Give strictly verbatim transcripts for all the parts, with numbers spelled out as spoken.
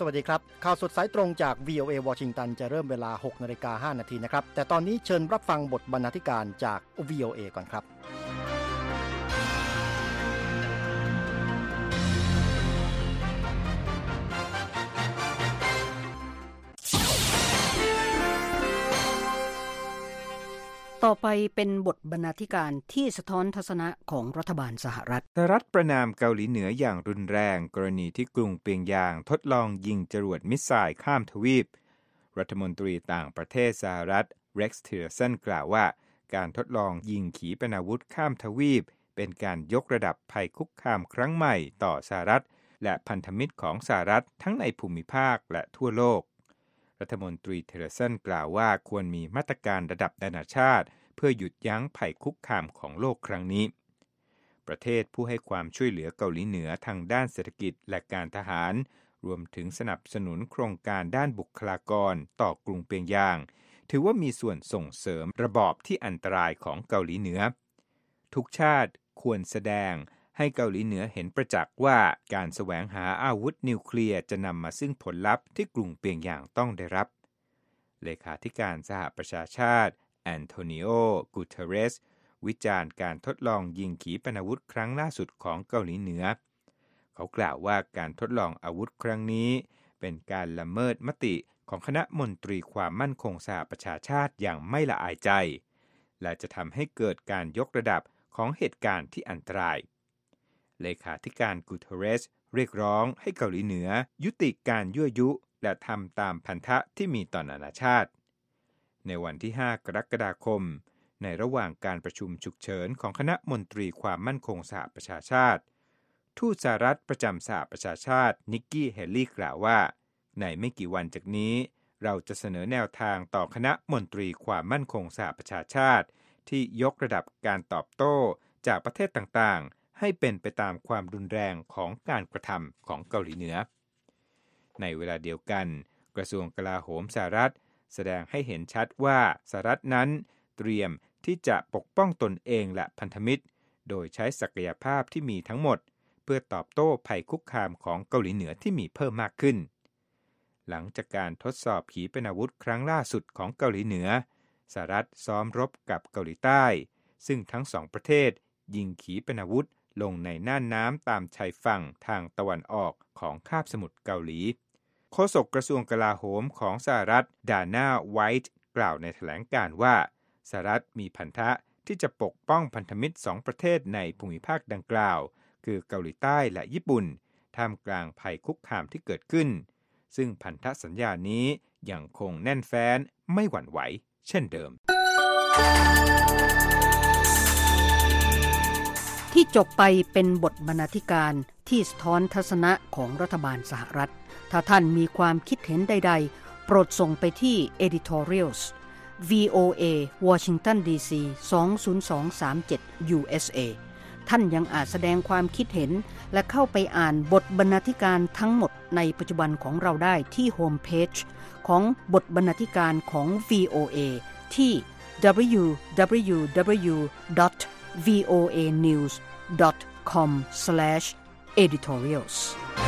วัสดีครับข่าวสดสายตรงจาก วี โอ เอ วอชิงตันจะเริ่มเวลา หกนาฬิกาห้านาทีนะครับแต่ตอนนี้เชิญรับฟังบทบรรณาธิการจาก วี โอ เอ ก่อนครับต่อไปเป็นบทบรรณาธิการที่สะท้อนทัศนะของรัฐบาลสหรัฐสหรัฐประณามเกาหลีเหนืออย่างรุนแรงกรณีที่กรุงเปียงยางทดลองยิงจรวดมิสไซล์ข้ามทวีปรัฐมนตรีต่างประเทศสหรัฐเร็กซ์ ทิลเลอร์สันกล่าวว่าการทดลองยิงขีปนาวุธข้ามทวีปเป็นการยกระดับภัยคุกคามครั้งใหม่ต่อสหรัฐและพันธมิตรของสหรัฐทั้งในภูมิภาคและทั่วโลกรัฐมนตรีทิลเลอร์สันกล่าวว่าควรมีมาตรการระดับนานาชาติเพื่อหยุดยั้งภัยคุกคามของโลกครั้งนี้ประเทศผู้ให้ความช่วยเหลือเกาหลีเหนือทางด้านเศรษฐกิจและการทหารรวมถึงสนับสนุนโครงการด้านบุคลากรต่อกรุงเปียงยางถือว่ามีส่วนส่งเสริมระบอบที่อันตรายของเกาหลีเหนือทุกชาติควรแสดงให้เกาหลีเหนือเห็นประจักษ์ว่าการแสวงหาอาวุธนิวเคลียร์จะนำมาซึ่งผลลัพธ์ที่กรุงเปียงยางต้องได้รับเลขาธิการสหประชาชาติแอนโทนิโอ กูเทเรสวิจารณ์การทดลองยิงขีปนาวุธครั้งล่าสุดของเกาหลีเหนือเขากล่าวว่าการทดลองอาวุธครั้งนี้เป็นการละเมิดมติของคณะมนตรีความมั่นคงสหประชาชาติอย่างไม่ละอายใจและจะทำให้เกิดการยกระดับของเหตุการณ์ที่อันตรายเลขาธิการกูเทเรสเรียกร้องให้เกาหลีเหนือยุติการยั่วยุและทำตามพันธะที่มีต่อนานาชาติในวันที่ห้ากรกฎาคมในระหว่างการประชุมฉุกเฉินของคณะมนตรีความมั่นคงสหประชาชาติทูตสหรัฐประจำสหประชาชาตินิกกี้เฮลลี่กล่าวว่าในไม่กี่วันจากนี้เราจะเสนอแนวทางต่อคณะมนตรีความมั่นคงสหประชาชาติที่ยกระดับการตอบโต้จากประเทศต่างๆให้เป็นไปตามความรุนแรงของการกระทำของเกาหลีเหนือในเวลาเดียวกันกระทรวงกลาโหมสหรัฐแสดงให้เห็นชัดว่าสหรัฐนั้นเตรียมที่จะปกป้องตนเองและพันธมิตรโดยใช้ศักยภาพที่มีทั้งหมดเพื่อตอบโต้ภัยคุกคามของเกาหลีเหนือที่มีเพิ่มมากขึ้นหลังจากการทดสอบขีปนาวุธครั้งล่าสุดของเกาหลีเหนือสหรัฐซ้อมรบกับเกาหลีใต้ซึ่งทั้งสองประเทศยิงขีปนาวุธลงในน่านน้ำตามชายฝั่งทางตะวันออกของคาบสมุทรเกาหลีโฆษกกระทรวงกลาโหมของสหรัฐดาน่าไวท์กล่าวในแถลงการณ์ว่าสหรัฐมีพันธะที่จะปกป้องพันธมิตรสองประเทศในภูมิภาคดังกล่าวคือเกาหลีใต้และญี่ปุ่นท่ามกลางภัยคุกคามที่เกิดขึ้นซึ่งพันธสัญญานี้ยังคงแน่นแฟ้นไม่หวั่นไหวเช่นเดิมที่จบไปเป็นบทบรรณาธิการที่สะท้อนทัศนะของรัฐบาลสหรัฐถ้าท่านมีความคิดเห็นใดๆโปรดส่งไปที่ editorials วี โอ เอ Washington ดี ซี สอง ศูนย์ สอง สาม เจ็ด ยู เอส เอ ท่านยังอาจแสดงความคิดเห็นและเข้าไปอ่านบทบรรณาธิการทั้งหมดในปัจจุบันของเราได้ที่โฮมเพจของบทบรรณาธิการของ วี โอ เอ ที่ ดับเบิลยู ดับเบิลยู ดับเบิลยู ดอท วี โอ เอ นิวส์ ดอท คอม สแลช เอดิทอเรียลส์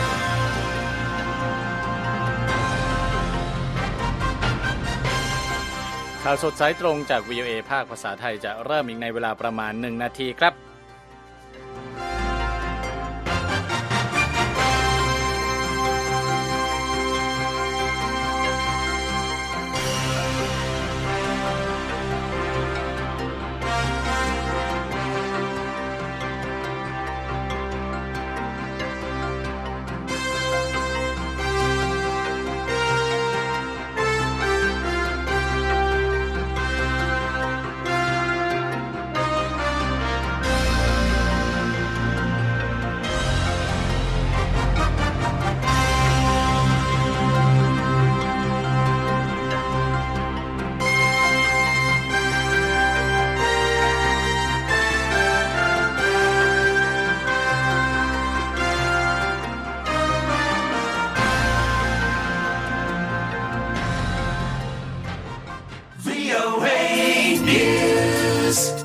ข่าวสดสายตรงจาก วี โอ เอ ภาคภาษาไทยจะเริ่มอีกในเวลาประมาณหนึ่งนาทีครับ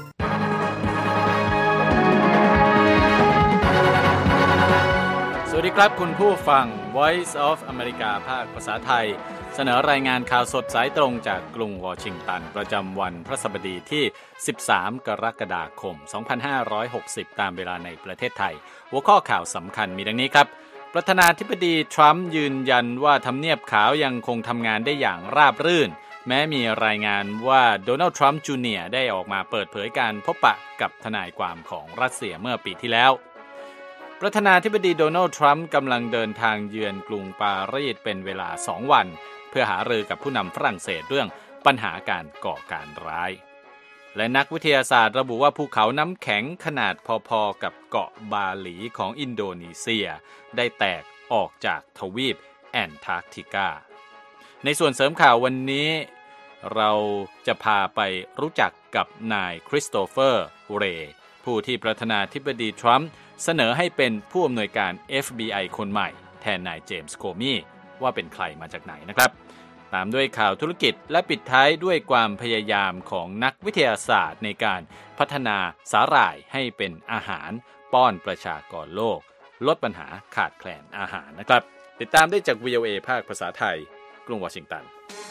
คครับคุณผู้ฟัง Voice of America ภาคภาษาไทยเสนอรายงานข่าวสดสายตรงจากกรุงวอชิงตันประจำวันพฤหัสบดีที่สิบสามกรกฎาคมสองพันห้าร้อยหกสิบตามเวลาในประเทศไทยหัวข้อข่าวสำคัญมีดังนี้ครับประธานาธิบดีทรัมป์ยืนยันว่าทำเนียบขาวยังคงทำงานได้อย่างราบรื่นแม้มีรายงานว่าโดนัลด์ทรัมป์จูเนียร์ได้ออกมาเปิดเผยการพบปะกับทนายความของรัสเซียเมื่อปีที่แล้วประธานาธิบดีโดนัลด์ทรัมป์กำลังเดินทางเยือนกรุงปารีสเป็นเวลาสองวันเพื่อหารือกับผู้นำฝรั่งเศสเรื่องปัญหาการก่อการร้ายและนักวิทยาศาสตร์ระบุว่าภูเขาน้ำแข็งขนาดพอๆกับเกาะบาหลีของอินโดนีเซียได้แตกออกจากทวีปแอนตาร์กติกาในส่วนเสริมข่าววันนี้เราจะพาไปรู้จักกับนายคริสโตเฟอร์เรย์ผู้ที่ประธานาธิบดีทรัมป์เสนอให้เป็นผู้อำนวยการ เอฟ บี ไอ คนใหม่แทนนายเจมส์โคมี่ว่าเป็นใครมาจากไหนนะครับตามด้วยข่าวธุรกิจและปิดท้ายด้วยความพยายามของนักวิทยาศาสตร์ในการพัฒนาสาหร่ายให้เป็นอาหารป้อนประชากรโลกลดปัญหาขาดแคลนอาหารนะครับติดตามได้จาก วี โอ เอ ภาคภาษาไทยกรุงวอชิงตัน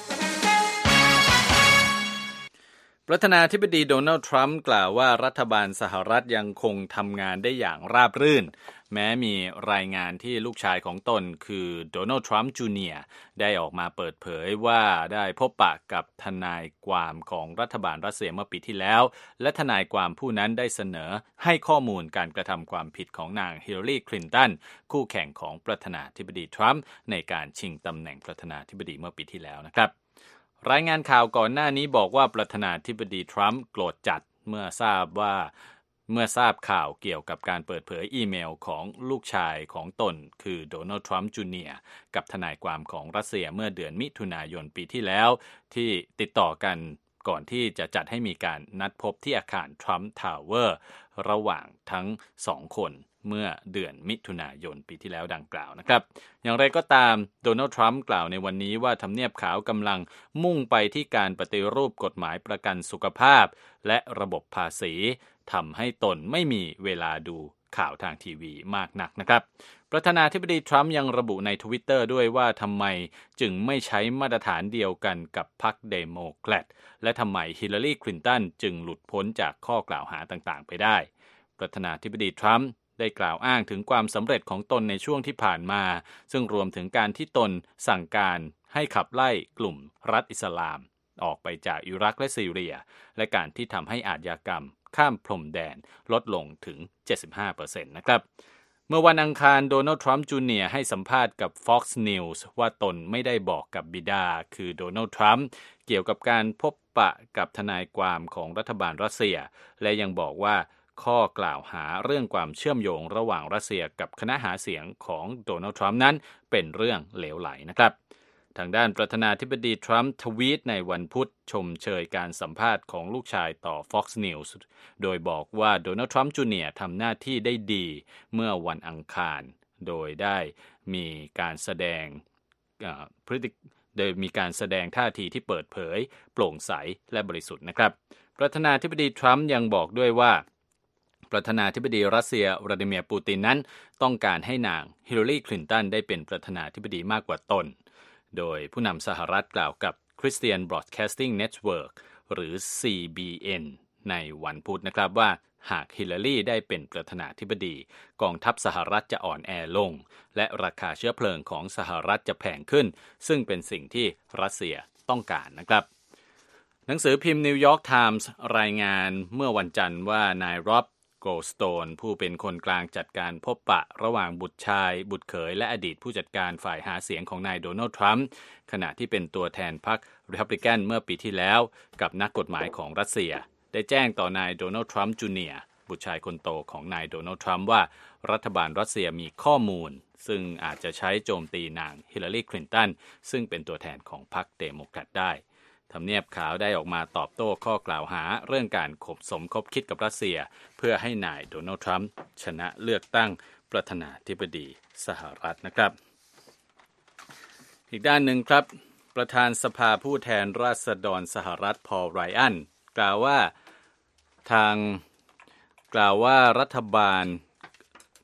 ประธานาธิบดีโดนัลด์ทรัมป์กล่าวว่ารัฐบาลสหรัฐยังคงทำงานได้อย่างราบรื่นแม้มีรายงานที่ลูกชายของตนคือโดนัลด์ทรัมป์จูเนียร์ได้ออกมาเปิดเผยว่าได้พบปะกับทนายความของรัฐบาลรัสเซียเมื่อปีที่แล้วและทนายความผู้นั้นได้เสนอให้ข้อมูลการกระทำความผิดของนางฮิลลารีคลินตันคู่แข่งของประธานาธิบดีทรัมป์ในการชิงตำแหน่งประธานาธิบดีเมื่อปีที่แล้วนะครับรายงานข่าวก่อนหน้านี้บอกว่าประธานาธิบดีทรัมป์โกรธจัดเมื่อทราบว่าเมื่อทราบข่าวเกี่ยวกับการเปิดเผยอีเมลของลูกชายของตนคือโดนัลด์ทรัมป์จูเนียร์กับทนายความของรัสเซียเมื่อเดือนมิถุนายนปีที่แล้วที่ติดต่อกันก่อนที่จะจัดให้มีการนัดพบที่อาคารทรัมป์ทาวเวอร์ระหว่างทั้งสองคนเมื่อเดือนมิถุนายนปีที่แล้วดังกล่าวนะครับอย่างไรก็ตามโดนัลด์ทรัมป์กล่าวในวันนี้ว่าทำเนียบขาวกำลังมุ่งไปที่การปฏิรูปกฎหมายประกันสุขภาพและระบบภาษีทำให้ตนไม่มีเวลาดูข่าวทางทีวีมากนักนะครับประธานาธิบดีทรัมป์ยังระบุใน Twitter ด้วยว่าทำไมจึงไม่ใช้มาตรฐานเดียวกันกับพรรคเดโมแครตและทำไมฮิลลารีคลินตันจึงหลุดพ้นจากข้อกล่าวหาต่างๆไปได้ประธานาธิบดีทรัมป์ได้กล่าวอ้างถึงความสำเร็จของตนในช่วงที่ผ่านมาซึ่งรวมถึงการที่ตนสั่งการให้ขับไล่กลุ่มรัฐอิสลามออกไปจากอิรักและซีเรียและการที่ทำให้อาชญากรรมข้ามพรมแดนลดลงถึง เจ็ดสิบห้าเปอร์เซ็นต์ นะครับเมื่อวันอังคารโดนัลด์ทรัมป์จูเนียร์ให้สัมภาษณ์กับ Fox News ว่าตนไม่ได้บอกกับบิดาคือโดนัลด์ทรัมป์เกี่ยวกับการพบปะกับทนายความของรัฐบาลรัสเซียและยังบอกว่าข้อกล่าวหาเรื่องความเชื่อมโยงระหว่างรัสเซียกับคณะหาเสียงของโดนัลด์ทรัมป์นั้นเป็นเรื่องเหลวไหลนะครับทางด้านประธานาธิบดีทรัมป์ทวีตในวันพุธชมเชยการสัมภาษณ์ของลูกชายต่อ Fox News โดยบอกว่าโดนัลด์ทรัมป์จูเนียร์ทำหน้าที่ได้ดีเมื่อวันอังคารโดยได้มีการแสดงพฤติโดยมีการแสดงท่าทีที่เปิดเผยโปร่งใสและบริสุทธิ์นะครับประธานาธิบดีทรัมป์ยังบอกด้วยว่าประธานาธิบดีรัสเซียวลาดิเมียร์ปูตินนั้นต้องการให้นางฮิลลารีคลินตันได้เป็นประธานาธิบดีมากกว่าตนโดยผู้นำสหรัฐกล่าวกับ Christian Broadcasting Network หรือ ซี บี เอ็น ในวันพุธนะครับว่าหากฮิลลารีได้เป็นประธานาธิบดีกองทัพสหรัฐจะอ่อนแอลงและราคาเชื้อเพลิงของสหรัฐจะแพงขึ้นซึ่งเป็นสิ่งที่รัสเซียต้องการนะครับหนังสือพิมพ์นิวยอร์กไทมส์รายงานเมื่อวันจันทร์ว่านายร็อบโกลสโตนผู้เป็นคนกลางจัดการพบปะระหว่างบุตรชายบุตรเขยและอดีตผู้จัดการฝ่ายหาเสียงของนายโดนัลด์ทรัมป์ขณะที่เป็นตัวแทนพรรครีพับลิกันเมื่อปีที่แล้วกับนักกฎหมายของรัสเซียได้แจ้งต่อนายโดนัลด์ทรัมป์จูเนียร์บุตรชายคนโตของนายโดนัลด์ทรัมป์ว่ารัฐบาลรัสเซียมีข้อมูลซึ่งอาจจะใช้โจมตีนางฮิลลารีคลินตันซึ่งเป็นตัวแทนของพรรคเดโมแครตได้ทำเนียบขาวได้ออกมาตอบโต้ข้อกล่าวหาเรื่องการคบสมคบคิดกับรัสเซียเพื่อให้นายโดนัลด์ทรัมป์ชนะเลือกตั้งประธานาธิบดีสหรัฐนะครับอีกด้านหนึ่งครับประธานสภาผู้แทนราษฎรสหรัฐพอลไรอันกล่าวว่าทางกล่าวว่ารัฐบาล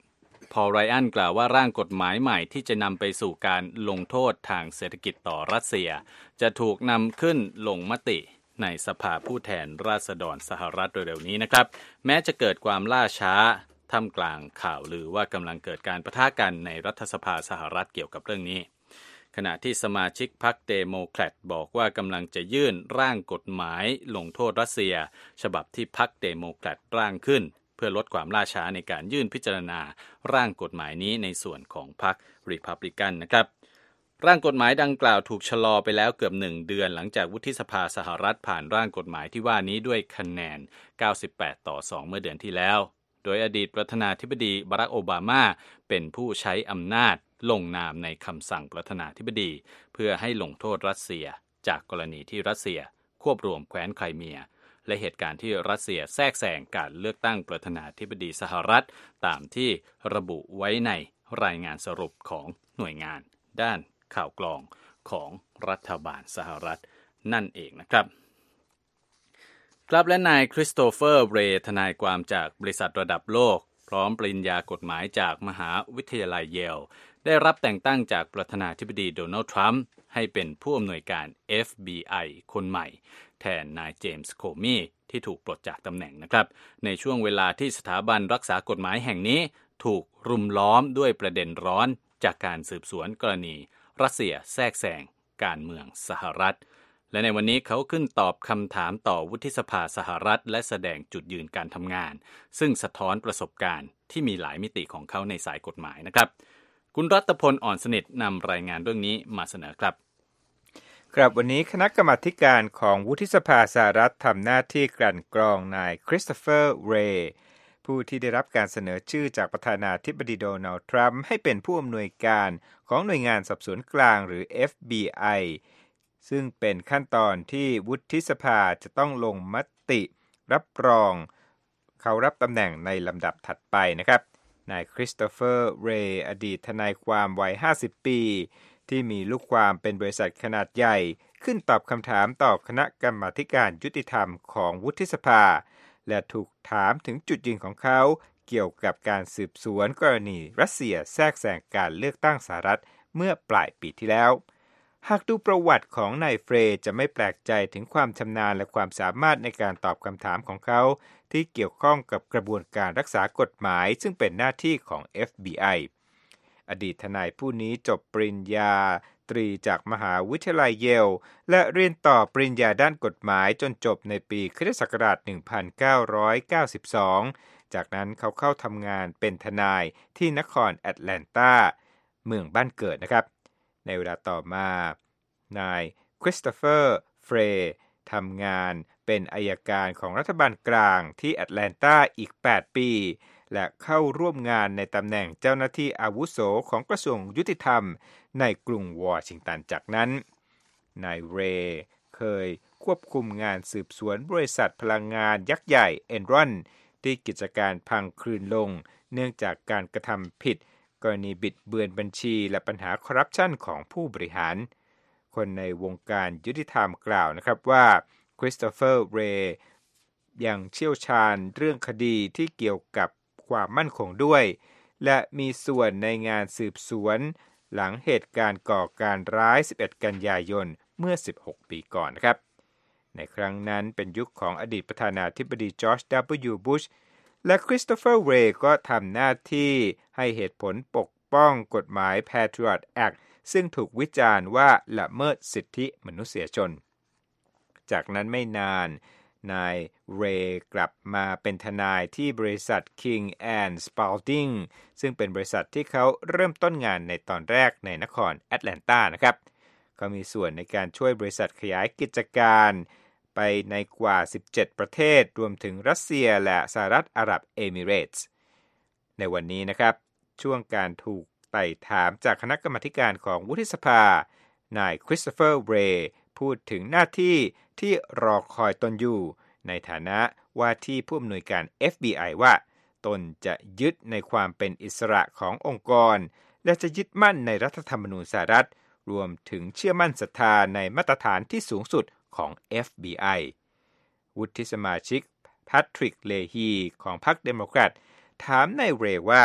พอล ไรอันกล่าวว่าร่างกฎหมายใหม่ที่จะนำไปสู่การลงโทษทางเศรษฐกิจต่อรัสเซียจะถูกนำขึ้นลงมติในสภาผู้แทนราษฎรสหรัฐโดยเร็วนี้นะครับแม้จะเกิดความล่าช้าท่ามกลางข่าวลือว่ากำลังเกิดการปะทะกันในรัฐสภาสหรัฐเกี่ยวกับเรื่องนี้ขณะที่สมาชิกพรรคเดโมแครตบอกว่ากำลังจะยื่นร่างกฎหมายลงโทษรัสเซียฉบับที่พรรคเดโมแครตร่างขึ้นเพื่อลดความล่าช้าในการยื่นพิจารณาร่างกฎหมายนี้ในส่วนของพรรครีพับลิกันนะครับร่างกฎหมายดังกล่าวถูกชะลอไปแล้วเกือบหนึ่งเดือนหลังจากวุฒิสภาสหรัฐผ่านร่างกฎหมายที่ว่านี้ด้วยคะแนนเก้าสิบแปดต่อสองเมื่อเดือนที่แล้วโดยอดีตประธานาธิบดีบารักโอบามาเป็นผู้ใช้อำนาจลงนามในคำสั่งประธานาธิบดีเพื่อให้ลงโทษรัสเซียจากกรณีที่รัสเซียควบรวมแคว้นไครเมียและเหตุการณ์ที่รัสเซียแทรกแซงการเลือกตั้งประธานาธิบดีสหรัฐตามที่ระบุไว้ในรายงานสรุปของหน่วยงานด้านข่าวกรองของรัฐบาลสหรัฐนั่นเองนะครับครับและนายคริสโตเฟอร์เรย์ทนายความจากบริษัทระดับโลกพร้อมปริญญากฎหมายจากมหาวิทยาลัยเยลได้รับแต่งตั้งจากประธานาธิบดีโดนัลด์ทรัมป์ให้เป็นผู้อำนวยการ เอฟ บี ไอ คนใหม่แทนนายเจมส์โคมีที่ถูกปลดจากตำแหน่งนะครับในช่วงเวลาที่สถาบันรักษากฎหมายแห่งนี้ถูกรุมล้อมด้วยประเด็นร้อนจากการสืบสวนกรณีรัสเซียแทรกแซงการเมืองสหรัฐและในวันนี้เขาขึ้นตอบคำถามต่อวุฒิสภาสหรัฐและแสดงจุดยืนการทำงานซึ่งสะท้อนประสบการณ์ที่มีหลายมิติของเขาในสายกฎหมายนะครับคุณรัตพลอ่อนสนิทนำรายงานเรื่องนี้มาเสนอครับครับวันนี้คณะกรรมาการของวุฒิสภาสหรัฐทำหน้าที่กลั่นกรองนายคริสโตเฟอร์เรย์ผู้ที่ได้รับการเสนอชื่อจากประธานาธิบดีโดนัลด์ทรัมป์ให้เป็นผู้อำนวยการของหน่วยงานสอบสวนกลางหรือ เอฟ บี ไอ ซึ่งเป็นขั้นตอนที่วุฒิสภาจะต้องลงมติรับรองเขารับตำแหน่งในลำดับถัดไปนะครับนายคริสโตเฟอร์เรย์อดีตทนายความวัยห้าสิบปีที่มีลูกความเป็นบริษัทขนาดใหญ่ขึ้นตอบคำถามต่อคณะกรรมาการยุติธรรมของวุฒิสภาและถูกถามถึงจุดยืนของเขาเกี่ยวกับการสืบสวนกรณีรัสเซียแทรกแซงการเลือกตั้งสหรัฐเมื่อปลายปีที่แล้วหากดูประวัติของนายเฟรย์จะไม่แปลกใจถึงความชำนาญและความสามารถในการตอบคำถามของเขาที่เกี่ยวข้องกับกระบวนการรักษากฎหมายซึ่งเป็นหน้าที่ของ เอฟ บี ไอ อดีตทนายผู้นี้จบปริญญาตรีจากมหาวิทยาลัยเยลและเรียนต่อปริญญาด้านกฎหมายจนจบในปีคริสตศักราช หนึ่งพันเก้าร้อยเก้าสิบสอง จากนั้นเขาเข้าทำงานเป็นทนายที่นครแอตแลนตาเมืองบ้านเกิดนะครับในเวลาต่อมานายคริสโตเฟอร์เฟรย์ทำงานเป็นอัยการของรัฐบาลกลางที่แอตแลนตาอีกแปดปีและเข้าร่วมงานในตำแหน่งเจ้าหน้าที่อาวุโสของกระทรวงยุติธรรมในกรุงวอชิงตันจากนั้นนายเรย์เคยควบคุมงานสืบสวนบริษัทพลังงานยักษ์ใหญ่เอนรอนที่กิจการพังคลืนลงเนื่องจากการกระทำผิดกรณีบิดเบือนบัญชีและปัญหาคอร์รัปชันของผู้บริหารคนในวงการยุติธรรมกล่าวนะครับว่าคริสโตเฟอร์เรย์ยังเชี่ยวชาญเรื่องคดีที่เกี่ยวกับความมั่นคงด้วยและมีส่วนในงานสืบสวนหลังเหตุการณ์ก่อการร้ายสิบเอ็ดกันยายนเมื่อสิบหกปีก่อนนะครับในครั้งนั้นเป็นยุคของอดีตประธานาธิบดีจอร์จ ดับเบิลยู บุชและคริสโตเฟอร์เรย์ก็ทำหน้าที่ให้เหตุผลปกป้องกฎหมาย Patriot Act ซึ่งถูกวิจารณ์ว่าละเมิดสิทธิมนุษยชนจากนั้นไม่นานนายเรย์กลับมาเป็นทนายที่บริษัท King and Spalding ซึ่งเป็นบริษัทที่เขาเริ่มต้นงานในตอนแรกในนครแอตแลนตานะครับเขามีส่วนในการช่วยบริษัทขยายกิจการไปในกว่าสิบเจ็ดประเทศรวมถึงรัสเซียและสหรัฐอาหรับเอมิเรตส์ในวันนี้นะครับช่วงการถูกไต่ถามจากคณะกรรมาการของวุฒิสภานายคริสโตเฟอร์เรย์พูดถึงหน้าที่ที่รอคอยตนอยู่ในฐานะว่าที่ผู้อำนวยการ เอฟ บี ไอ ว่าตนจะยึดในความเป็นอิสระขององค์กรและจะยึดมั่นในรัฐธรรมนูญสหรัฐรวมถึงเชื่อมั่นศรัทธาในมาตรฐานที่สูงสุดของ เอฟ บี ไอ วุฒิสมาชิกแพทริกเลฮีของพรรคเดโมแครตถามนายเรย์ว่า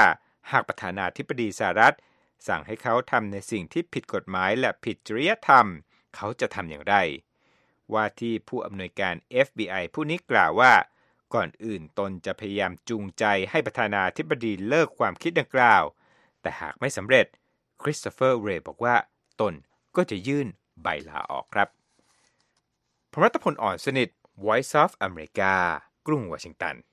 หากประธานาธิบดีสหรัฐสั่งให้เขาทำในสิ่งที่ผิดกฎหมายและผิดจริยธรรมเขาจะทำอย่างไรว่าที่ผู้อำนวยการ เอฟ บี ไอ ผู้นี้กล่าวว่าก่อนอื่นตนจะพยายามจูงใจให้ประธานาธิบดีเลิกความคิดดังกล่าวแต่หากไม่สำเร็จคริสโตเฟอร์เรย์บอกว่าตนก็จะยื่นใบลาออกครับพรัตพลอ่อนสนิท Voice of America กรุงวอชิงตัน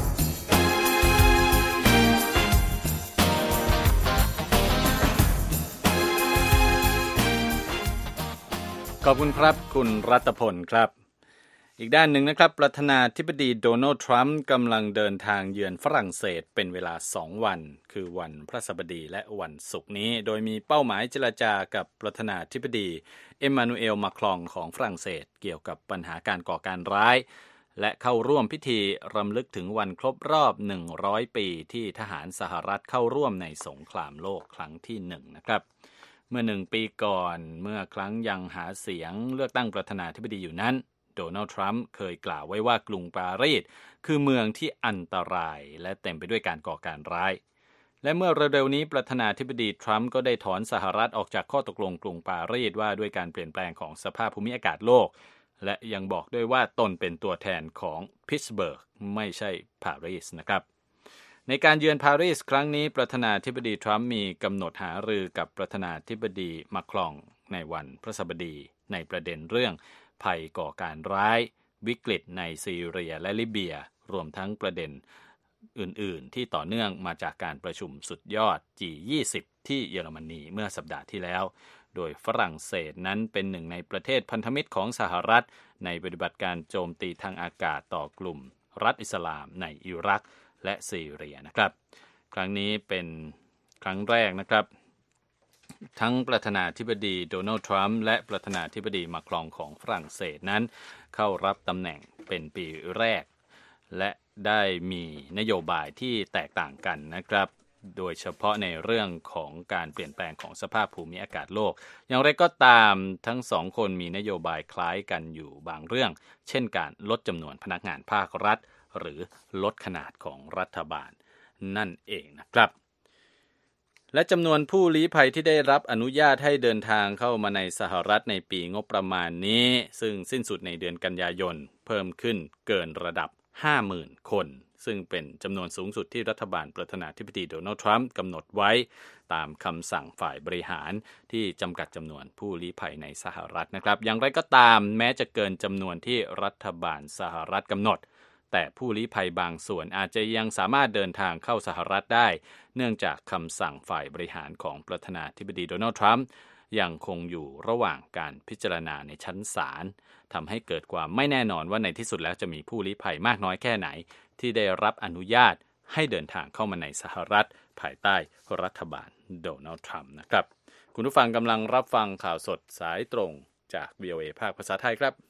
ขอบคุณครับคุณรัตพลครับอีกด้านหนึ่งนะครับประธานาธิบดีโดนัลด์ทรัมป์กำลังเดินทางเยือนฝรั่งเศสเป็นเวลาสองวันคือวันพฤหัสบดีและวันศุกร์นี้โดยมีเป้าหมายเจรจากับประธานาธิบดีเอ็มมานูเอลมาครองของฝรั่งเศสเกี่ยวกับปัญหาการก่อการร้ายและเข้าร่วมพิธีรำลึกถึงวันครบรอบหนึ่งร้อยปีที่ทหารสหรัฐเข้าร่วมในสงครามโลกครั้งที่หนึ่งนะครับเมื่อหนึ่งปีก่อนเมื่อครั้งยังหาเสียงเลือกตั้งประธานาธิบดีอยู่นั้นโดนัลด์ทรัมป์เคยกล่าวไว้ว่ากรุงปารีสคือเมืองที่อันตรายและเต็มไปด้วยการก่อการร้ายและเมื่อเร็วๆนี้ประธานาธิบดีทรัมป์ก็ได้ถอนสหรัฐออกจากข้อตกลงกรุงปารีสว่าด้วยการเปลี่ยนแปลงของสภาพภูมิอากาศโลกและยังบอกด้วยว่าตนเป็นตัวแทนของพิตต์สเบิร์กไม่ใช่ปารีสนะครับในการเยือนปารีสครั้งนี้ประธานาธิบดีทรัมป์มีกำหนดหารือกับประธานาธิบดีมาครองในวันพฤหัสบดีในประเด็นเรื่องภัยก่อการร้ายวิกฤตในซีเรียและลิเบียรวมทั้งประเด็นอื่นๆที่ต่อเนื่องมาจากการประชุมสุดยอด จี ยี่สิบ ที่เยอรมนีเมื่อสัปดาห์ที่แล้วโดยฝรั่งเศสนั้นเป็นหนึ่งในประเทศพันธมิตรของสหรัฐในปฏิบัติการโจมตีทางอากาศต่อกลุ่มรัฐอิสลามในอิรักและซีเรียนะครับครั้งนี้เป็นครั้งแรกนะครับทั้งประธานาธิบดีโดนัลด์ทรัมป์และประธานาธิบดีมาครองของฝรั่งเศสนั้นเข้ารับตำแหน่งเป็นปีแรกและได้มีนโยบายที่แตกต่างกันนะครับโดยเฉพาะในเรื่องของการเปลี่ยนแปลงของสภาพภูมิอากาศโลกอย่างไรก็ตามทั้งสองคนมีนโยบายคล้ายกันอยู่บางเรื่องเช่นการลดจำนวนพนักงานภาครัฐหรือลดขนาดของรัฐบาลนั่นเองนะครับและจำนวนผู้ลี้ภัยที่ได้รับอนุญาตให้เดินทางเข้ามาในสหรัฐในปีงบประมาณนี้ซึ่งสิ้นสุดในเดือนกันยายนเพิ่มขึ้นเกินระดับ ห้าหมื่น คนซึ่งเป็นจำนวนสูงสุดที่รัฐบาลประธานาธิบดีโดนัลด์ทรัมป์กำหนดไว้ตามคำสั่งฝ่ายบริหารที่จำกัดจำนวนผู้ลี้ภัยในสหรัฐนะครับอย่างไรก็ตามแม้จะเกินจำนวนที่รัฐบาลสหรัฐกำหนดแต่ผู้ลี้ภัยบางส่วนอาจจะยังสามารถเดินทางเข้าสหรัฐได้เนื่องจากคำสั่งฝ่ายบริหารของประธานาธิบดีโดนัลด์ทรัมป์ยังคงอยู่ระหว่างการพิจารณาในชั้นศาลทำให้เกิดความไม่แน่นอนว่าในที่สุดแล้วจะมีผู้ลี้ภัยมากน้อยแค่ไหนที่ได้รับอนุญาตให้เดินทางเข้ามาในสหรัฐภายใต้รัฐบาลโดนัลด์ทรัมป์นะครับคุณผู้ฟังกำลังรับฟังข่าวสดสายตรงจาก วี โอ เอ ภาคภาษาไทยครับ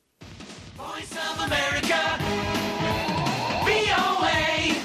Voice of America วี โอ เอ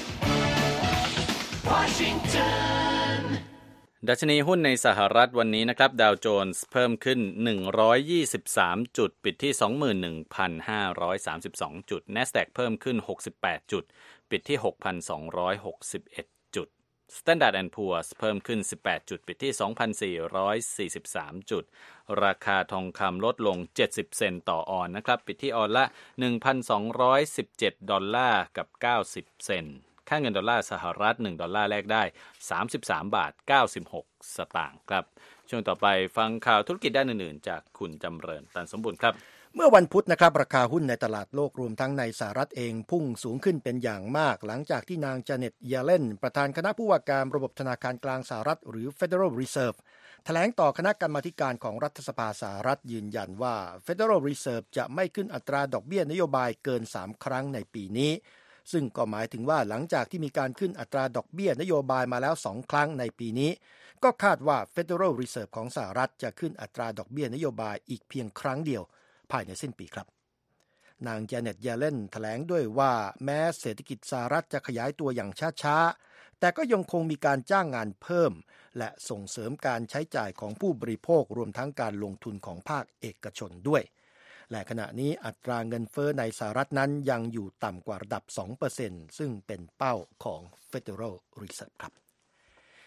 Washington ดัชนีหุ้นในสหรัฐวันนี้นะครับดาวโจนส์เพิ่มขึ้นหนึ่งร้อยยี่สิบสามจุดปิดที่ สองหมื่นหนึ่งพันห้าร้อยสามสิบสอง จุด NASDAQ เพิ่มขึ้นหกสิบแปดจุดปิดที่ หกพันสองร้อยหกสิบเอ็ด จุด Standard แอนด์ Poor's เพิ่มขึ้นสิบแปดจุดปิดที่ สองพันสี่ร้อยสี่สิบสาม จุดราคาทองคำลดลงเจ็ดสิบเซนต์ต่อออนซ์นะครับปิดที่ออนซ์ละ หนึ่งพันสองร้อยสิบเจ็ด ดอลลาร์กับเก้าสิบเซนต์ค่าเงินดอลลาร์สหรัฐหนึ่งดอลลาร์แลกได้สามสิบสามบาทเก้าสิบหกสตางค์ครับช่วงต่อไปฟังข่าวธุรกิจด้านอื่นๆจากคุณจำเริญตันสมบูรณ์ครับเมื่อวันพุธนะครับราคาหุ้นในตลาดโลกรวมทั้งในสหรัฐเองพุ่งสูงขึ้นเป็นอย่างมากหลังจากที่นางจาเน็ต เยเลนประธานคณะผู้ว่าการระบบธนาคารกลางสหรัฐหรือ Federal Reserve แถลงต่อคณะกรรมาธิการของรัฐสภาสหรัฐยืนยันว่า Federal Reserve จะไม่ขึ้นอัตราดอกเบี้ยนโยบายเกินสามครั้งในปีนี้ซึ่งก็หมายถึงว่าหลังจากที่มีการขึ้นอัตราดอกเบี้ยนโยบายมาแล้วสองครั้งในปีนี้ก็คาดว่า Federal Reserve ของสหรัฐจะขึ้นอัตราดอกเบี้ยนโยบายอีกเพียงครั้งเดียวภายในสิ้นปีครับนางจาเน็ต เยเลนแถลงด้วยว่าแม้เศรษฐกิจสหรัฐจะขยายตัวอย่างช้าๆแต่ก็ยังคงมีการจ้างงานเพิ่มและส่งเสริมการใช้จ่ายของผู้บริโภครวมทั้งการลงทุนของภาคเอกชนด้วยและขณะนี้อัตราเงินเฟ้อในสหรัฐนั้นยังอยู่ต่ำกว่าระดับ สองเปอร์เซ็นต์ ซึ่งเป็นเป้าของ Federal Reserve ครับ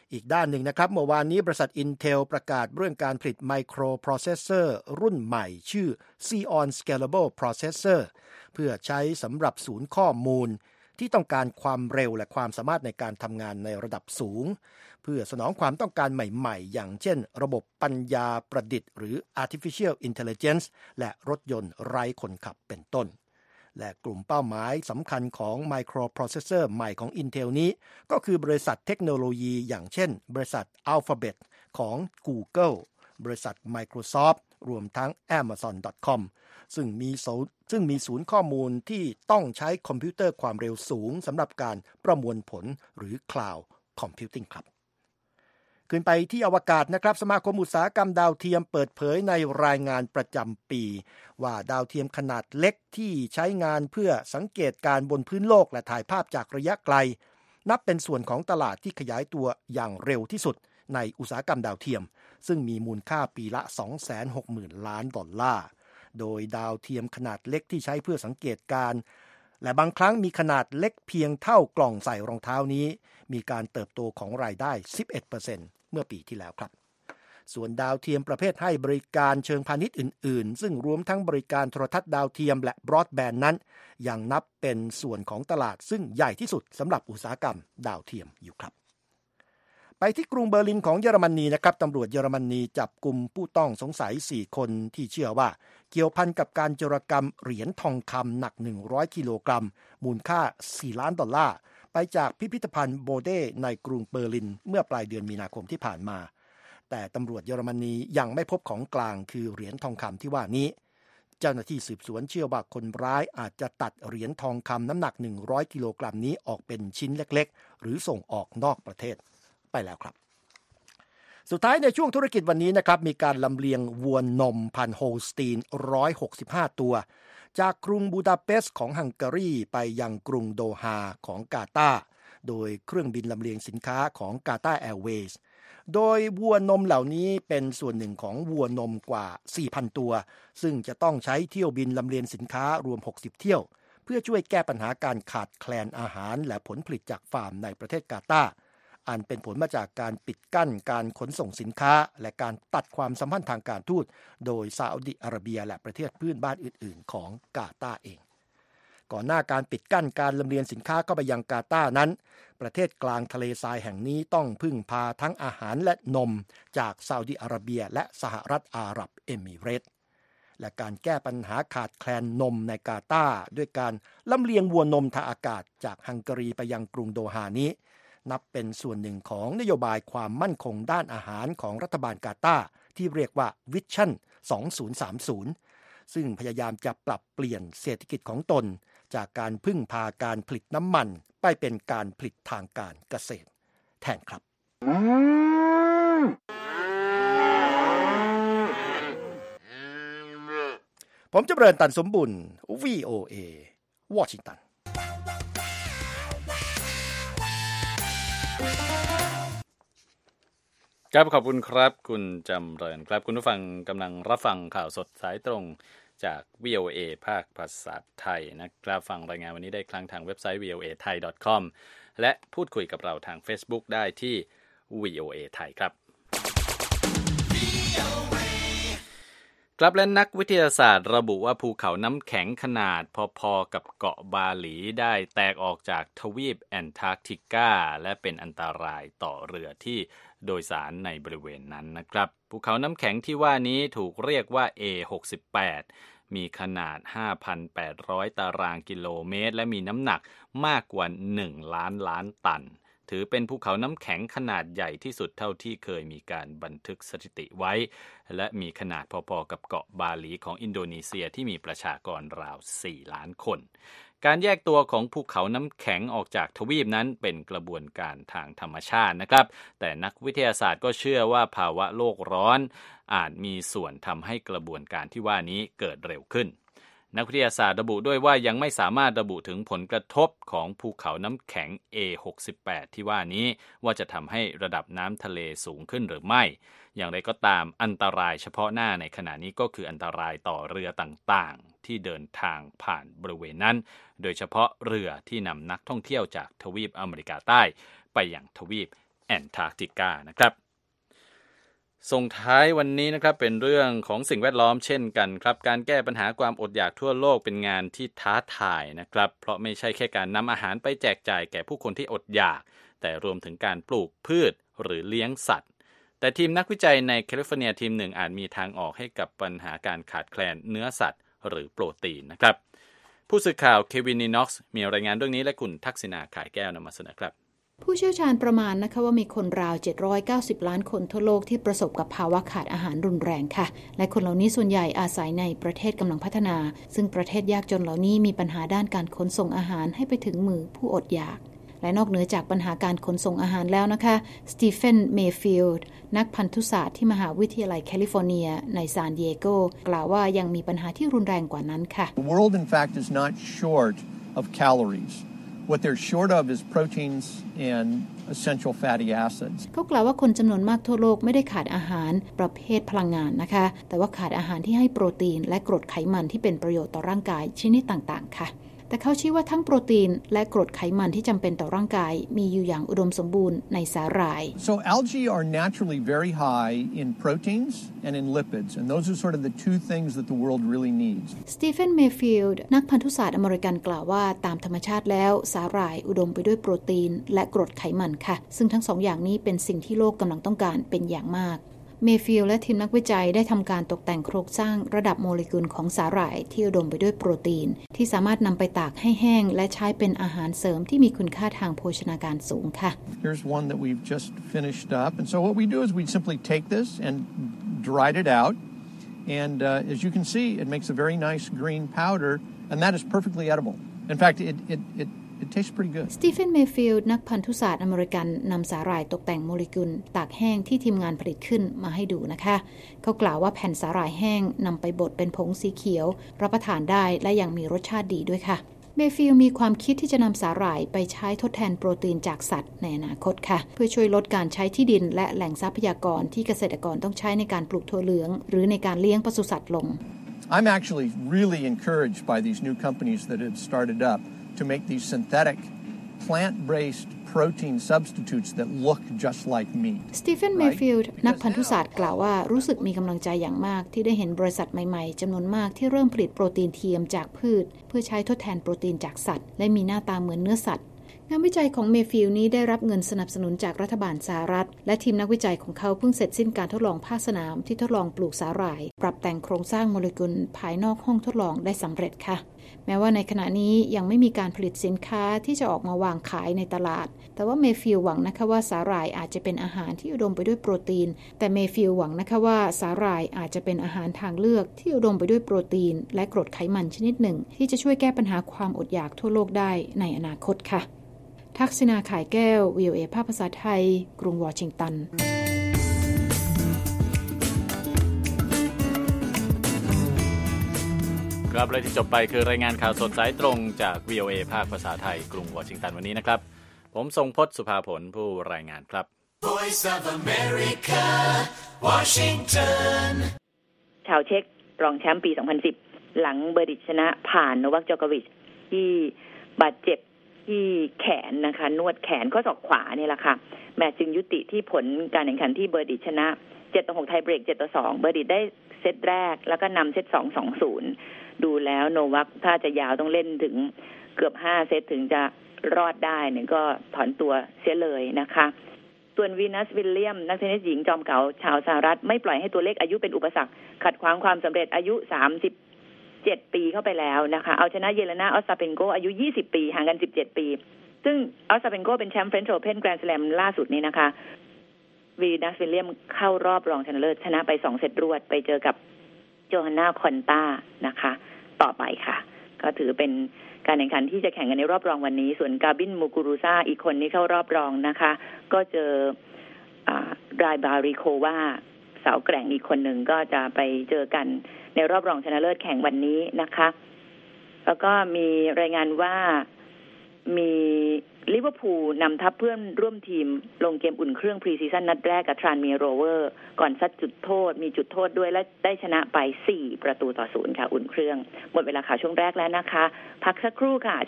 อีกด้านหนึ่งนะครับเมื่อวานนี้บริษัท Intel ประกาศเรื่องการผลิต Microprocessor รุ่นใหม่ชื่อ Xeon Scalable Processor เพื่อใช้สำหรับศูนย์ข้อมูลที่ต้องการความเร็วและความสามารถในการทำงานในระดับสูงเพื่อสนองความต้องการใหม่ๆอย่างเช่นระบบปัญญาประดิษฐ์หรือ Artificial Intelligence และรถยนต์ไร้คนขับเป็นต้นและกลุ่มเป้าหมายสำคัญของ Microprocessor ใหม่ของ Intel นี้ก็คือบริษัทเทคโนโลยีอย่างเช่นบริษัท Alphabet ของ Google บริษัท Microsoft รวมทั้ง แอมะซอน ดอท คอม ซึ่งมีซึ่งมีศูนย์ข้อมูลที่ต้องใช้คอมพิวเตอร์ความเร็วสูงสำหรับการประมวลผลหรือ Cloud Computing ครับขึ้นไปที่อวกาศนะครับสมาคมอุตสาหกรรมดาวเทียมเปิดเผยในรายงานประจำปีว่าดาวเทียมขนาดเล็กที่ใช้งานเพื่อสังเกตการบนพื้นโลกและถ่ายภาพจากระยะไกลนับเป็นส่วนของตลาดที่ขยายตัวอย่างเร็วที่สุดในอุตสาหกรรมดาวเทียมซึ่งมีมูลค่าปีละ สองแสนหกหมื่น ล้านดอลลาร์โดยดาวเทียมขนาดเล็กที่ใช้เพื่อสังเกตการและบางครั้งมีขนาดเล็กเพียงเท่ากล่องใส่รองเท้านี้มีการเติบโตของรายได้ สิบเอ็ดเปอร์เซ็นต์เมื่อปีที่แล้วครับส่วนดาวเทียมประเภทให้บริการเชิงพาณิชย์อื่นๆซึ่งรวมทั้งบริการโทรทัศน์ดาวเทียมและบรอดแบนด์นั้นยังนับเป็นส่วนของตลาดซึ่งใหญ่ที่สุดสำหรับอุตสาหกรรมดาวเทียมอยู่ครับไปที่กรุงเบอร์ลินของเยอรมนีนะครับตำรวจเยอรมนีจับกุมผู้ต้องสงสัยสี่คนที่เชื่อว่าเกี่ยวพันกับการโจรกรรมเหรียญทองคำหนักหนึ่งร้อยกิโลกรัมมูลค่าสี่ล้านดอลลาร์ไปจากพิพิธภัณฑ์โบเดในกรุงเบอร์ลินเมื่อปลายเดือนมีนาคมที่ผ่านมาแต่ตำรวจเยอรมนียังไม่พบของกลางคือเหรียญทองคำที่ว่านี้เจ้าหน้าที่สืบสวนเชื่อว่าคนร้ายอาจจะตัดเหรียญทองคำน้ำหนักหนึ่งร้อยกิโลกรัมนี้ออกเป็นชิ้นเล็กๆหรือส่งออกนอกประเทศไปแล้วครับสุดท้ายในช่วงธุรกิจวันนี้นะครับมีการลำเลียงวัวนมพันธุ์โฮลสตีนหนึ่งร้อยหกสิบห้าตัวจากกรุงบูดาเปสต์ของฮังการีไปยังกรุงโดฮาของกาตาร์โดยเครื่องบินลำเลียงสินค้าของกาตาร์แอร์เวย์โดยวัวนมเหล่านี้เป็นส่วนหนึ่งของวัวนมกว่า สี่พัน ตัวซึ่งจะต้องใช้เที่ยวบินลำเลียงสินค้ารวมหกสิบเที่ยวเพื่อช่วยแก้ปัญหาการขาดแคลนอาหารและผลผลิตจากฟาร์มในประเทศกาตาร์อันเป็นผลมาจากการปิดกั้นการขนส่งสินค้าและการตัดความสัมพันธ์ทางการทูตโดยซาอุดิอาระเบียและประเทศเพื่อนบ้านอื่นๆของกาตาร์เองก่อนหน้าการปิดกั้นการลำเลียงสินค้าเข้าไปยังกาตาร์นั้นประเทศกลางทะเลทรายแห่งนี้ต้องพึ่งพาทั้งอาหารและนมจากซาอุดิอาระเบียและสหรัฐอาหรับเอมิเรตส์และการแก้ปัญหาขาดแคลนนมในกาตาร์ด้วยการลำเลียงวัวนมทางอากาศจากฮังการีไปยังกรุงโดฮานี้นับเป็นส่วนหนึ่งของนโยบายความมั่นคงด้านอาหารของรัฐบาลกาตาร์ที่เรียกว่า Vision สองพันสามสิบซึ่งพยายามจะปรับเปลี่ยนเศรษฐกิจของตนจากการพึ่งพาการผลิตน้ำมันไปเป็นการผลิตทางการเกษตรแทนครับผมจำเริญตันสมบุญ วี โอ เอ วอชิงตันครับขอบคุณครับคุณจำเริญครับคุณผู้ฟังกำลังรับฟังข่าวสดสายตรงจาก วี โอ เอ ภาคภาษาไทยนะครับฟังรายงานวันนี้ได้ครั้งทางเว็บไซต์ วี โอ เอ ไทย ดอท คอม และพูดคุยกับเราทาง Facebook ได้ที่ วี โอ เอ ไทยครับครับและนักวิทยาศาสตร์ระบุว่าภูเขาน้ำแข็งขนาดพอๆกับเกาะบาหลีได้แตกออกจากทวีปแอนตาร์กติกาและเป็นอันตรายต่อเรือที่โดยสารในบริเวณนั้นนะครับภูเขาน้ำแข็งที่ว่านี้ถูกเรียกว่า เอ หกสิบแปด มีขนาด ห้าพันแปดร้อย ตารางกิโลเมตรและมีน้ำหนักมากกว่าหนึ่งล้านล้านตันถือเป็นภูเขาน้ำแข็งขนาดใหญ่ที่สุดเท่าที่เคยมีการบันทึกสถิติไว้และมีขนาดพอๆกับเกาะบาหลีของอินโดนีเซียที่มีประชากรราวสี่ล้านคนการแยกตัวของภูเขาน้ำแข็งออกจากทวีปนั้นเป็นกระบวนการทางธรรมชาตินะครับแต่นักวิทยาศาสตร์ก็เชื่อว่าภาวะโลกร้อนอาจมีส่วนทำให้กระบวนการที่ว่านี้เกิดเร็วขึ้นนักวิทยาศาสตร์ระบุด้วยว่ายังไม่สามารถระบุถึงผลกระทบของภูเขาน้ำแข็ง เอ หกสิบแปด ที่ว่านี้ว่าจะทำให้ระดับน้ำทะเลสูงขึ้นหรือไม่อย่างไรก็ตามอันตรายเฉพาะหน้าในขณะนี้ก็คืออันตรายต่อเรือต่างๆที่เดินทางผ่านบริเวณนั้นโดยเฉพาะเรือที่นำนักท่องเที่ยวจากทวีปอเมริกาใต้ไปยังทวีปแอนตาร์กติกานะครับส่งท้ายวันนี้นะครับเป็นเรื่องของสิ่งแวดล้อมเช่นกันครับการแก้ปัญหาความอดอยากทั่วโลกเป็นงานที่ท้าทายนะครับเพราะไม่ใช่แค่การนำอาหารไปแจกจ่ายแก่ผู้คนที่อดอยากแต่รวมถึงการปลูกพืชหรือเลี้ยงสัตว์แต่ทีมนักวิจัยในแคลิฟอร์เนียทีมหนึ่งอาจมีทางออกให้กับปัญหาการขาดแคลนเนื้อสัตว์หรือโปรตีนนะครับผู้สื่อข่าวเควินนีน็อกซ์มีรายงานเรื่องนี้และคุณทักษิณาขายแก้วนำมาเสนอครับผู้เชี่ยวชาญประมาณนะคะว่ามีคนราวเจ็ดร้อยเก้าสิบล้านคนทั่วโลกที่ประสบกับภาวะขาดอาหารรุนแรงค่ะและคนเหล่านี้ส่วนใหญ่อาศัยในประเทศกำลังพัฒนาซึ่งประเทศยากจนเหล่านี้มีปัญหาด้านการขนส่งอาหารให้ไปถึงมือผู้อดอยากและนอกเหนือจากปัญหาการขนส่งอาหารแล้วนะคะสตีเฟนเมฟิลด์นักพันธุศาสตร์ที่มหาวิทยาลัยแคลิฟอร์เนียในซานดิเอโกกล่าวว่ายังมีปัญหาที่รุนแรงกว่านั้นค่ะ The world in fact is not short of calories. What they're short of is proteins and essential fatty acids. เขากล่าวว่าคนจำนวนมากทั่วโลกไม่ได้ขาดอาหารประเภทพลังงานนะคะแต่ว่าขาดอาหารที่ให้โปรตีนและกรดไขมันที่เป็นประโยชน์ต่อร่างกายชนิดต่างๆค่ะแต่เขาชี้ว่าทั้งโปรตีนและกรดไขมันที่จำเป็นต่อร่างกายมีอยู่อย่างอุดมสมบูรณ์ในสาหร่าย So algae are naturally very high in proteins and in lipids, and those are sort of the two things that the world really needs. สตีเฟนเมฟิลด์นักพันธุศาสตร์อเมริกันกล่าวว่าตามธรรมชาติแล้วสาหร่ายอุดมไปด้วยโปรตีนและกรดไขมันค่ะซึ่งทั้งสองอย่างนี้เป็นสิ่งที่โลกกำลังต้องการเป็นอย่างมากเมฟิลและทีมนักวิจัยได้ทำการตกแต่งโครงสร้างระดับโมเลกุลของสาหร่ายที่อุดมไปด้วยโปรตีนที่สามารถนำไปตากให้แห้งและใช้เป็นอาหารเสริมที่มีคุณค่าทางโภชนาการสูงค่ะ Here's one that we've just finished up, and so what we do is we simply take this and dried it out, and uh, as you can see, it makes a very nice green powder, and that is perfectly edible. In fact, it it it It tastes pretty good. สตีเฟน เมฟิลด์นักพันธุศาสตร์อเมริกันนำสาหร่ายตกแต่งโมเลกุลตากแห้งที่ทีมงานผลิตขึ้นมาให้ดูนะคะเขากล่าวว่าแผ่นสาหร่ายแห้งนำไปบดเป็นผงสีเขียวรับประทานได้และยังมีรสชาติดีด้วยค่ะเมฟิลมีความคิดที่จะนำสาหร่ายไปใช้ทดแทนโปรตีนจากสัตว์ในอนาคตค่ะเพื่อช่วยลดการใช้ที่ดินและแหล่งทรัพยากรที่เกษตรกรต้องใช้ในการปลูกถั่วเหลืองหรือในการเลี้ยงปศุสัตว์ลง I'm actually really encouraged by these new companies that have started up to make these synthetic plant-based protein substitutes that look just like meat. สตีเฟน เมฟิลด์นักพันธุศาสตร์กล่าวว่ารู้สึกมีกำลังใจอย่างมากที่ได้เห็นบริษัทใหม่ๆจำนวนมากที่เริ่มผลิตโปรตีนเทียมจากพืชเพื่อใช้ทดแทนโปรตีนจากสัตว์และมีหน้าตาเหมือนเนื้อสัตว์งานวิจัยของเมฟิลนี้ได้รับเงินสนับสนุนจากรัฐบาลสหรัฐและทีมนักวิจัยของเขาเพิ่งเสร็จสิ้นการทดลองภาคสนามที่ทดลองปลูกสาหร่ายปรับแต่งโครงสร้างโมเลกุลภายนอกห้องทดลองได้สำเร็จค่ะแม้ว่าในขณะนี้ยังไม่มีการผลิตสินค้าที่จะออกมาวางขายในตลาดแต่ว่าเมฟิลหวังนะคะว่าสาหร่ายอาจจะเป็นอาหารที่อุดมไปด้วยโปรตีนแต่เมฟิลหวังนะคะว่าสาหร่ายอาจจะเป็นอาหารทางเลือกที่อุดมไปด้วยโปรตีนและกรดไขมันชนิดหนึ่งที่จะช่วยแก้ปัญหาความอดอยากทั่วโลกได้ในอนาคตค่ะทักษิณาขายแก้ว วี โอ เอ ภาคภาษาไทยกรุงวอชิงตันครับและที่จบไปคือรายงานข่าวสดสายตรงจาก วี โอ เอ ภาคภาษาไทยกรุงวอชิงตันวันนี้นะครับผมทรงพจน์สุภาผลผู้รายงานครับ Voice of America Washington ชาวเช็กรองแชมป์ปีสองพันสิบหลังเบอร์ดิชชนะผ่านโนวัค จอโควิชที่บาดเจ็บที่แขนนะคะนวดแขนข้อศอกขวาเนี่ยแหละค่ะแมตช์จึงยุติที่ผลการแข่งขันที่เบอร์ดิชชนะเจ็ดต่อหกไทยเบรกเจ็ดต่อสองเบอร์ดิชได้เซตแรกแล้วก็นำเซตสอง สอง ศูนย์ดูแล้วโนวัคถ้าจะยาวต้องเล่นถึงเกือบห้าเซตถึงจะรอดได้เนี่ยก็ถอนตัวเสียเลยนะคะส่วนวีนัสวิลเลียมนักเทนนิสหญิงจอมเก่าชาวสหรัฐไม่ปล่อยให้ตัวเลขอายุเป็นอุปสรรคขัดขวางความสำเร็จอายุสามสิบเจ็ดปีเข้าไปแล้วนะคะเอาชนะเยเลนาออสตาเปนโกอายุยี่สิบปีห่างกันสิบเจ็ดปีซึ่งออสตาเปนโกเป็นแชมป์เฟรนช์โอเพ่นแกรนด์สแลมล่าสุดนี้นะคะวีนัสวิลเลียมเข้ารอบรองชนะเลิศชนะไปสองเซตรวดไปเจอกับโจฮันนาคอนตานะคะต่อไปค่ะก็ถือเป็นการแข่งขันที่จะแข่งกันในรอบรองวันนี้ส่วนกาบินมูกูรูซาอีกคนนี้เข้ารอบรองนะคะก็เจอรายบาริโควาสาวแกร่งอีกคนหนึ่งก็จะไปเจอกันในรอบรองชนะเลิศแข่งวันนี้นะคะแล้วก็มีรายงานว่ามีลิเวอร์พูลนำทัพเพื่อนร่วมทีมลงเกมอุ่นเครื่องพรีซีซั่นนัดแรกกับทรานเมียโรเวอร์ก่อนซัดจุดโทษมีจุดโทษด้วยและได้ชนะไปสี่ประตูต่อศูนย์ค่ะอุ่นเครื่องหมดเวลาข่าวช่วงแรกแล้วนะคะพักสักครู่ค่ะ